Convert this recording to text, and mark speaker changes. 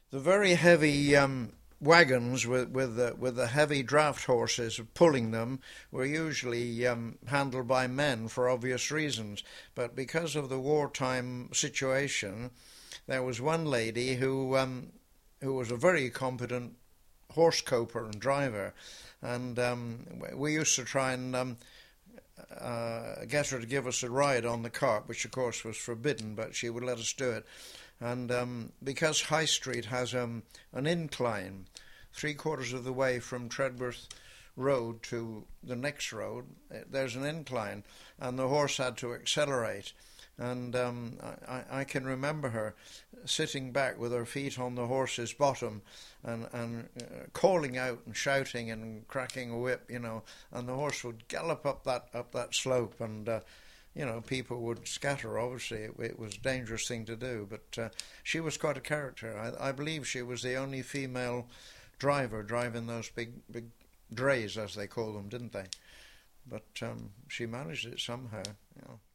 Speaker 1: The very heavy wagons with the heavy draft horses pulling them were usually handled by men for obvious reasons. But because of the wartime situation, there was one lady who was a very competent horse coper and driver, and we used to try and get her to give us a ride on the cart, which of course was forbidden, but she would let us do it. And because High Street has an incline, 3/4 of the way from Treadworth Road to the next road, there's an incline, and the horse had to accelerate. And I can remember her sitting back with her feet on the horse's bottom and calling out and shouting and cracking a whip, and the horse would gallop up that slope, and people would scatter. Obviously, it was a dangerous thing to do, but she was quite a character. I believe she was the only female driver driving those big drays, as they call them, didn't they? But she managed it somehow.